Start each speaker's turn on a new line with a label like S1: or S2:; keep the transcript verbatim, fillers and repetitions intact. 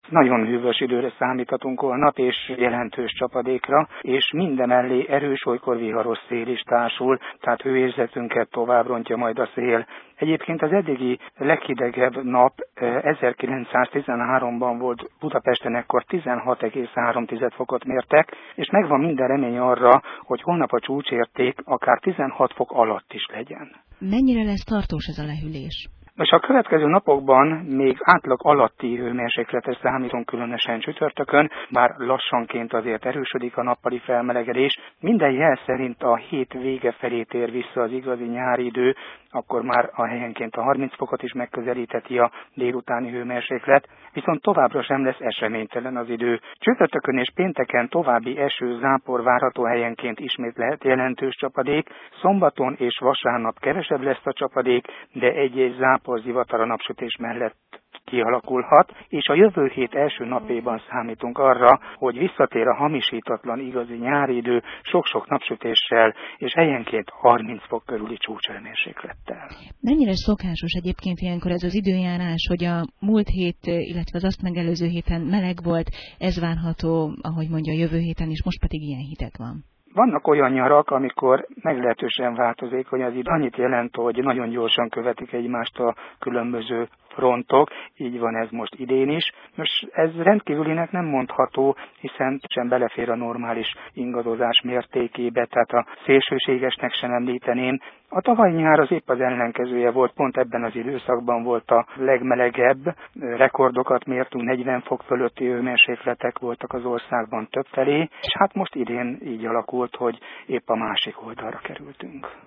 S1: Nagyon hűvös időre számíthatunk holnap, és jelentős csapadékra, és mindemellé erős, olykor viharos szél is társul, tehát hőérzetünket tovább rontja majd a szél. Egyébként az eddigi leghidegebb nap ezerkilencszáztizenháromban volt Budapesten, ekkor tizenhat egész három fokot mértek, és megvan minden remény arra, hogy holnap a csúcsérték akár tizenhat fok alatt is legyen.
S2: Mennyire lesz tartós ez a lehűlés?
S1: És a következő napokban még átlag alatti hőmérsékletre számítunk, különösen csütörtökön, bár lassanként azért erősödik a nappali felmelegedés. Minden jel szerint a hét vége felé tér vissza az igazi nyári idő, akkor már a helyenként a harminc fokot is megközelítheti a délutáni hőmérséklet, viszont továbbra sem lesz eseménytelen az idő. Csütörtökön és pénteken további eső, zápor várható, helyenként ismét lehet jelentős csapadék, szombaton és vasárnap kevesebb lesz a csapadék, de egy-egy zápor, zivatar a napsütés mellett kialakulhat, és a jövő hét első napjában számítunk arra, hogy visszatér a hamisítatlan igazi nyári idő sok-sok napsütéssel, és helyenként harminc fok körüli csúcshőmérséklettel.
S2: Mennyire szokásos egyébként ilyenkor ez az időjárás, hogy a múlt hét, illetve az azt megelőző héten meleg volt, ez várható, ahogy mondja, a jövő héten is, most pedig ilyen hideg van?
S1: Vannak olyan nyarak, amikor meglehetősen változékony az idő. Annyit jelent, hogy nagyon gyorsan követik egymást a különböző frontok, így van ez most idén is. Most ez rendkívülinek nem mondható, hiszen sem belefér a normális ingadozás mértékébe, tehát a szélsőségesnek sem említeném. A tavalyi nyár az épp az ellenkezője volt, pont ebben az időszakban volt a legmelegebb, rekordokat mértünk, negyven fok fölötti hőmérsékletek voltak az országban többfelé, és hát most idén így alakult, hogy épp a másik oldalra kerültünk.